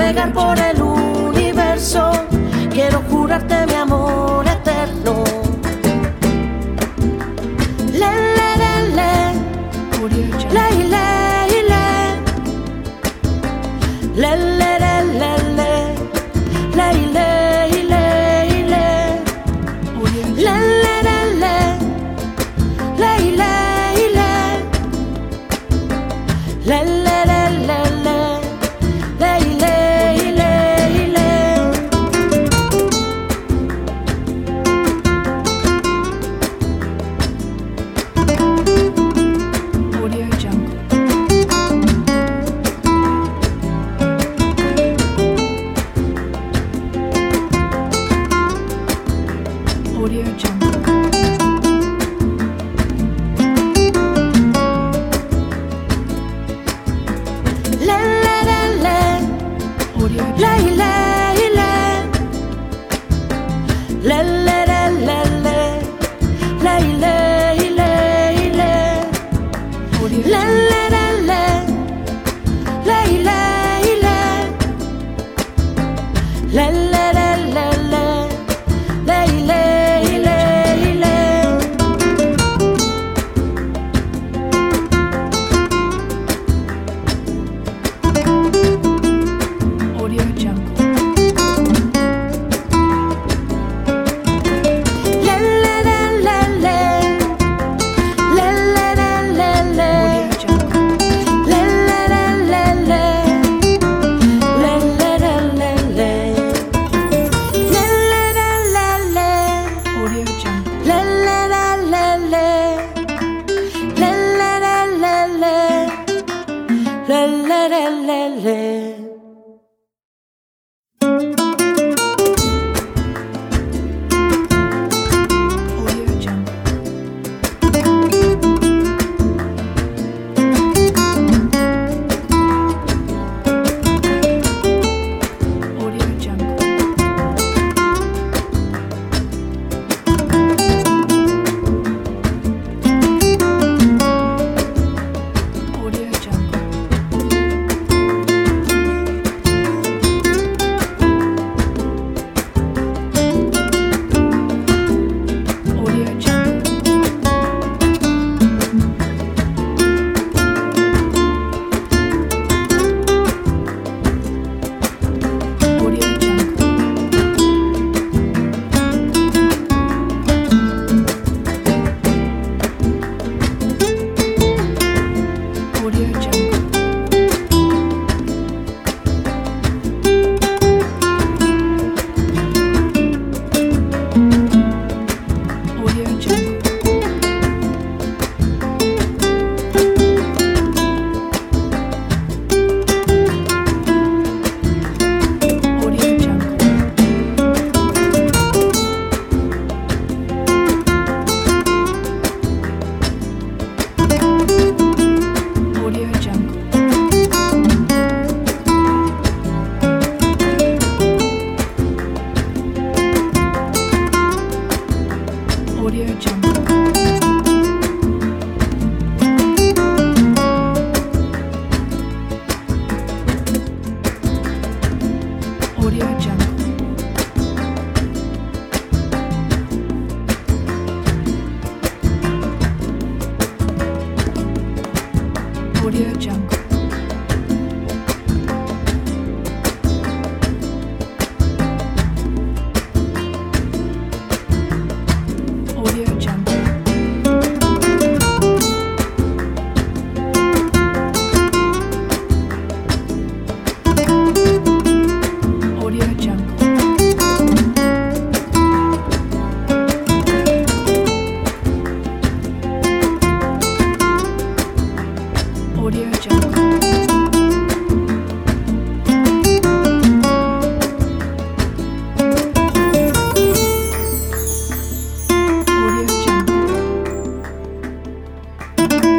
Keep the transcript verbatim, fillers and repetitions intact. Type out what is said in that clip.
navegar por el universo. Quiero jurarte mi amor eterno. Le, le, le, le. Le, le, le. Le, le, le, le, le. Le, le, le, le. Le, le, le, le. Le, le, le. Le, le, le, le, le. Le, le, le, le. Audio Jungle. Audio Jungle. Le, le, le, le. Audio Le, Jungle. le, le. Le, le, le, le, le. Le, le, le, le. Audio Le, Jungle. le, le, le. Le, le, le. Le, le, le, le, le. Le, le, le, le. Audio Jungle. Le, le, le, le, le. Le, le, le, le, le. Audio Jungle. Le, le, le, le, le. Le, le, le, le, le. Le, le, le, le, le. Audio Jungle. Le, le, le, le, le. Le, le, le, le, le. Le, le, le, le, le. Audio Jungle. Audio Jungle. Audio Jungle. Audio Jungle. Audio Jungle. Audio Jungle. Audio Jungle. Audio Jungle. Audio Jungle. Audio Jungle. Audio Jungle. Audio Jungle. Audio Jungle. Audio Jungle. Audio Jungle. Audio Jungle.